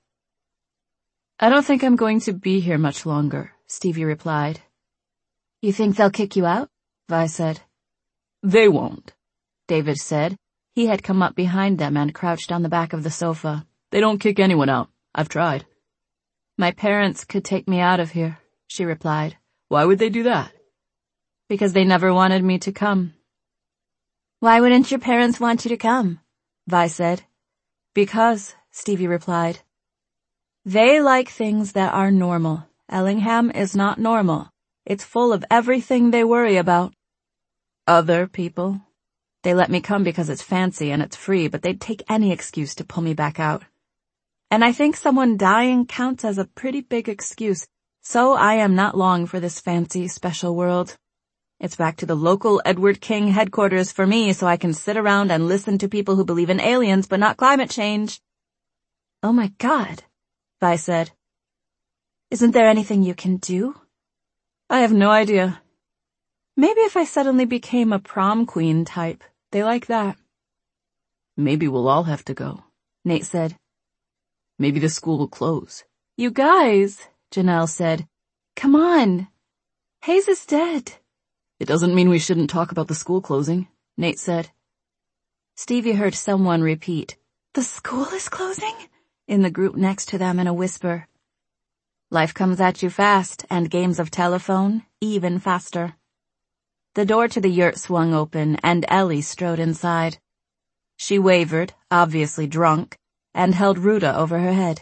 I don't think I'm going to be here much longer, Stevie replied. You think they'll kick you out? Vi said. They won't, David said. He had come up behind them and crouched on the back of the sofa. They don't kick anyone out. I've tried. My parents could take me out of here, she replied. Why would they do that? Because they never wanted me to come. Why wouldn't your parents want you to come? Vi said. Because, Stevie replied. They like things that are normal. Ellingham is not normal. It's full of everything they worry about. Other people. They let me come because it's fancy and it's free, but they'd take any excuse to pull me back out. And I think someone dying counts as a pretty big excuse, so I am not long for this fancy, special world. It's back to the local Edward King headquarters for me so I can sit around and listen to people who believe in aliens but not climate change. Oh my God, Vi said. Isn't there anything you can do? I have no idea. Maybe if I suddenly became a prom queen type, they like that. Maybe we'll all have to go, Nate said. Maybe the school will close. You guys, Janelle said. Come on. Hayes is dead. It doesn't mean we shouldn't talk about the school closing, Nate said. Stevie heard someone repeat, The school is closing? In the group next to them in a whisper. Life comes at you fast, and games of telephone even faster. The door to the yurt swung open, and Ellie strode inside. She wavered, obviously drunk, and held Ruta over her head.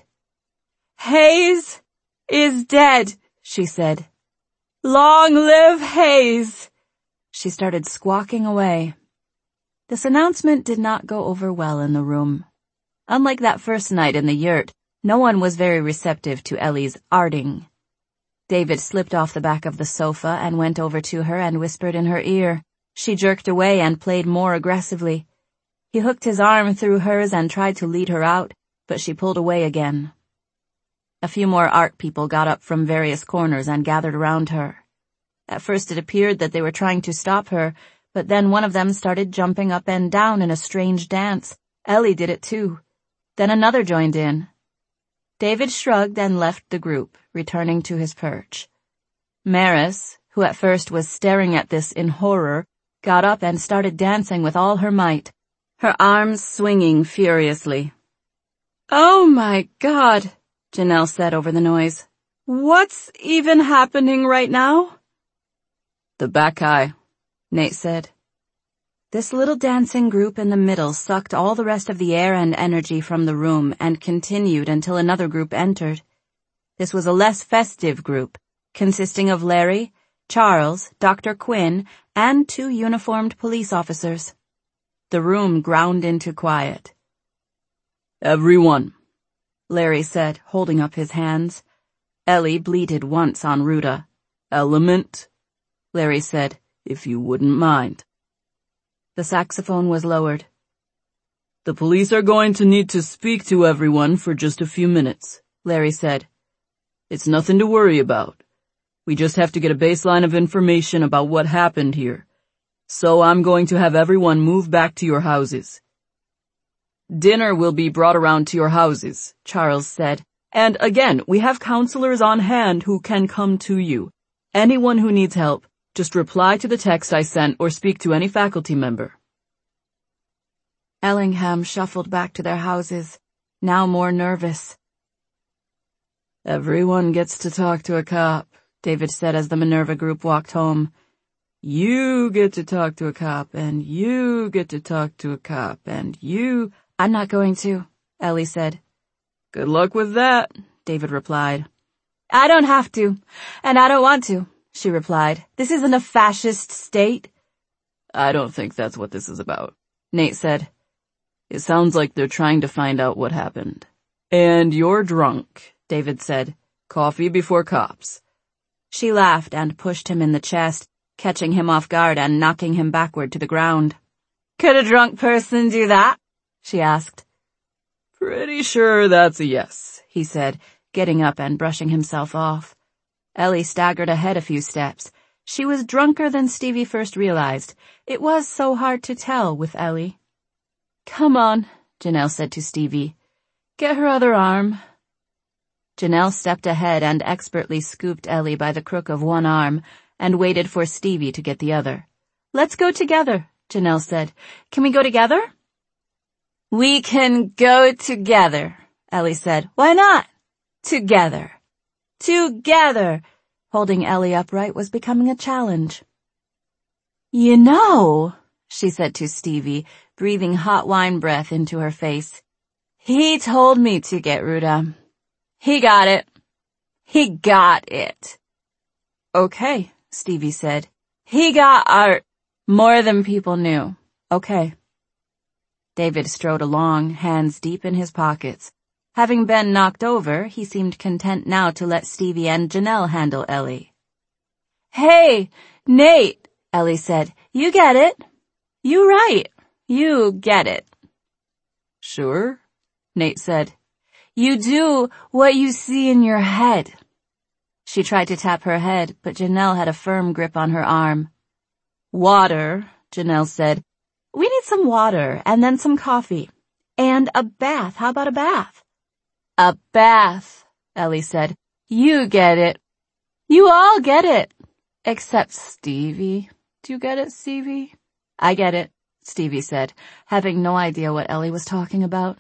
Hayes is dead, she said. Long live Hayes! She started squawking away. This announcement did not go over well in the room. Unlike that first night in the yurt, no one was very receptive to Ellie's arting. David slipped off the back of the sofa and went over to her and whispered in her ear. She jerked away and played more aggressively. He hooked his arm through hers and tried to lead her out, but she pulled away again. A few more art people got up from various corners and gathered around her. At first it appeared that they were trying to stop her, but then one of them started jumping up and down in a strange dance. Ellie did it too. Then another joined in. David shrugged and left the group, returning to his perch. Maris, who at first was staring at this in horror, got up and started dancing with all her might, her arms swinging furiously. Oh my God, Janelle said over the noise. What's even happening right now? The Bacchae, Nate said. This little dancing group in the middle sucked all the rest of the air and energy from the room and continued until another group entered. This was a less festive group, consisting of Larry, Charles, Doctor Quinn, and two uniformed police officers. The room ground into quiet. Everyone, Larry said, holding up his hands. Ellie bleated once on Ruta. Element, Larry said, if you wouldn't mind. The saxophone was lowered. The police are going to need to speak to everyone for just a few minutes, Larry said. It's nothing to worry about. We just have to get a baseline of information about what happened here. So I'm going to have everyone move back to your houses. Dinner will be brought around to your houses, Charles said. And again, we have counselors on hand who can come to you. Anyone who needs help, just reply to the text I sent or speak to any faculty member. Ellingham shuffled back to their houses, now more nervous. Everyone gets to talk to a cop, David said as the Minerva group walked home. You get to talk to a cop, and you get to talk to a cop, and you... I'm not going to, Ellie said. Good luck with that, David replied. I don't have to, and I don't want to, she replied. This isn't a fascist state. I don't think that's what this is about, Nate said. It sounds like they're trying to find out what happened. And you're drunk, David said. Coffee before cops. She laughed and pushed him in the chest, catching him off guard and knocking him backward to the ground. Could a drunk person do that? She asked. Pretty sure that's a yes, he said, getting up and brushing himself off. Ellie staggered ahead a few steps. She was drunker than Stevie first realized. It was so hard to tell with Ellie. Come on, Janelle said to Stevie. Get her other arm. Janelle stepped ahead and expertly scooped Ellie by the crook of one arm and waited for Stevie to get the other. Let's go together, Janelle said. Can we go together? We can go together, Ellie said. Why not? Together. Together. Holding Ellie upright was becoming a challenge. You know, she said to Stevie, breathing hot wine breath into her face. He told me to get Ruta. He got it. He got it. Okay, Stevie said. He got art. More than people knew. Okay. David strode along, hands deep in his pockets. Having been knocked over, he seemed content now to let Stevie and Janelle handle Ellie. Hey, Nate, Ellie said. You get it. You right. You get it. Sure, Nate said. You do what you see in your head. She tried to tap her head, but Janelle had a firm grip on her arm. Water, Janelle said. We need some water, and then some coffee. And a bath. How about a bath? A bath, Ellie said. You get it. You all get it. Except Stevie. Do you get it, Stevie? I get it, Stevie said, having no idea what Ellie was talking about.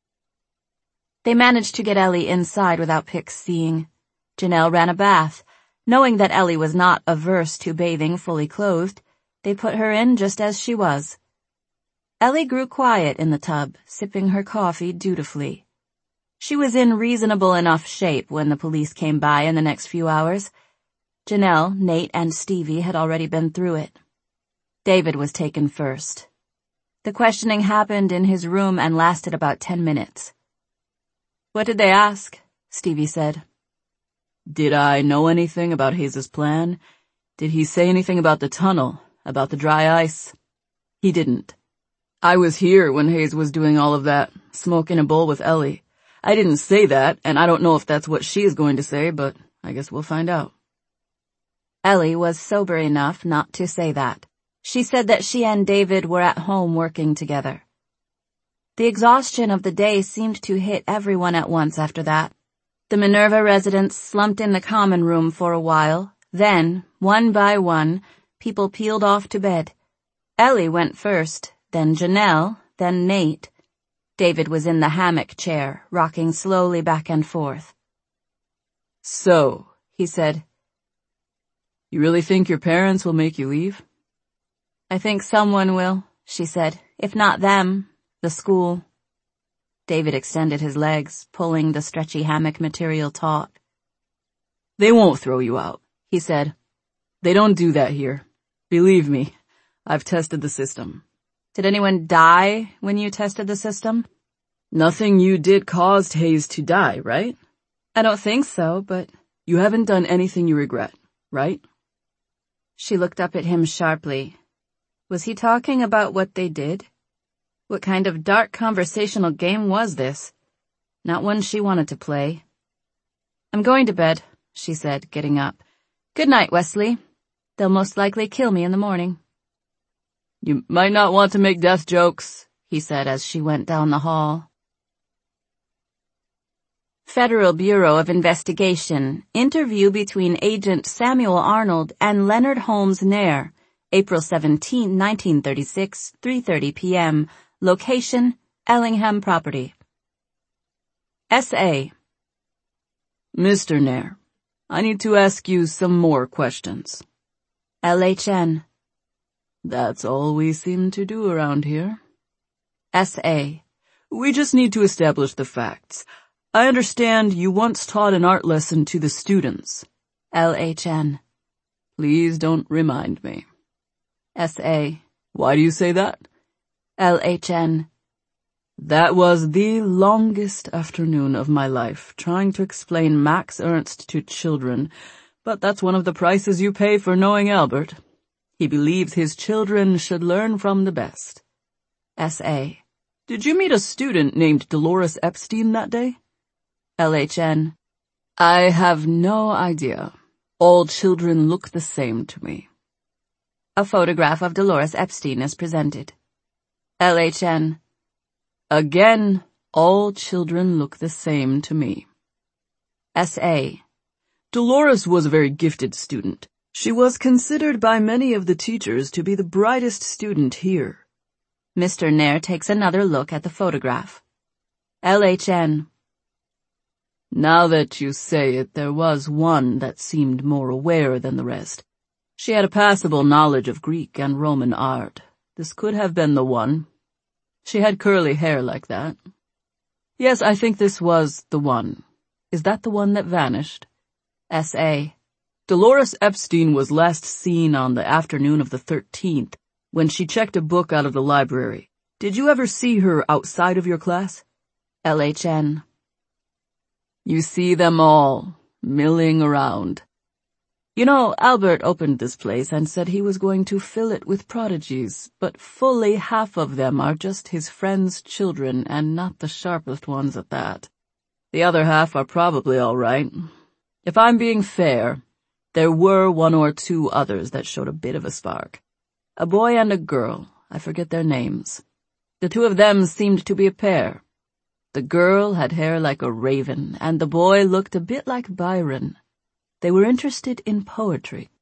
They managed to get Ellie inside without Pix seeing. Janelle ran a bath. Knowing that Ellie was not averse to bathing fully clothed, they put her in just as she was. Ellie grew quiet in the tub, sipping her coffee dutifully. She was in reasonable enough shape when the police came by in the next few hours. Janelle, Nate, and Stevie had already been through it. David was taken first. The questioning happened in his room and lasted about ten minutes. "What did they ask?" Stevie said. Did I know anything about Hayes's plan? Did he say anything about the tunnel, about the dry ice? He didn't. I was here when Hayes was doing all of that, smoking a bowl with Ellie. I didn't say that, and I don't know if that's what she is going to say, but I guess we'll find out. Ellie was sober enough not to say that. She said that she and David were at home working together. The exhaustion of the day seemed to hit everyone at once after that. The Minerva residents slumped in the common room for a while. Then, one by one, people peeled off to bed. Ellie went first, then Janelle, then Nate. David was in the hammock chair, rocking slowly back and forth. "So," he said, "you really think your parents will make you leave?" "I think someone will," she said. "If not them, the school." David extended his legs, pulling the stretchy hammock material taut. "They won't throw you out," he said. "They don't do that here. Believe me, I've tested the system." "Did anyone die when you tested the system?" "Nothing you did caused Hayes to die, right?" "I don't think so, but—" "You haven't done anything you regret, right?" She looked up at him sharply. Was he talking about what they did? What kind of dark conversational game was this? Not one she wanted to play. "I'm going to bed," she said, getting up. "Good night, Wesley. They'll most likely kill me in the morning." "You might not want to make death jokes," he said as she went down the hall. Federal Bureau of Investigation. Interview between Agent Samuel Arnold and Leonard Holmes Nair. April seventeenth, nineteen thirty-six, three thirty p.m. Location, Ellingham property. S A Mister Nair, I need to ask you some more questions. L H N That's all we seem to do around here. S A We just need to establish the facts. I understand you once taught an art lesson to the students. L H N Please don't remind me. S A Why do you say that? L H N That was the longest afternoon of my life, trying to explain Max Ernst to children, but that's one of the prices you pay for knowing Albert. He believes his children should learn from the best. S A Did you meet a student named Dolores Epstein that day? L H N I have no idea. All children look the same to me. A photograph of Dolores Epstein is presented. L H N Again, all children look the same to me. S A Dolores was a very gifted student. She was considered by many of the teachers to be the brightest student here. Mister Nair takes another look at the photograph. L H N Now that you say it, there was one that seemed more aware than the rest. She had a passable knowledge of Greek and Roman art. This could have been the one. She had curly hair like that. Yes, I think this was the one. Is that the one that vanished? S A Dolores Epstein was last seen on the afternoon of the thirteenth, when she checked a book out of the library. Did you ever see her outside of your class? L H N You see them all, milling around. You know, Albert opened this place and said he was going to fill it with prodigies, but fully half of them are just his friends' children and not the sharpest ones at that. The other half are probably all right. If I'm being fair, there were one or two others that showed a bit of a spark. A boy and a girl, I forget their names. The two of them seemed to be a pair. The girl had hair like a raven, and the boy looked a bit like Byron. They were interested in poetry.